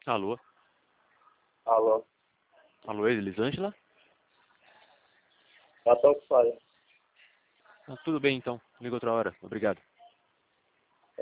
Alô? Alô, Alô, Elisângela? já tô fora. Ah, tudo bem então, liga outra hora. Obrigado.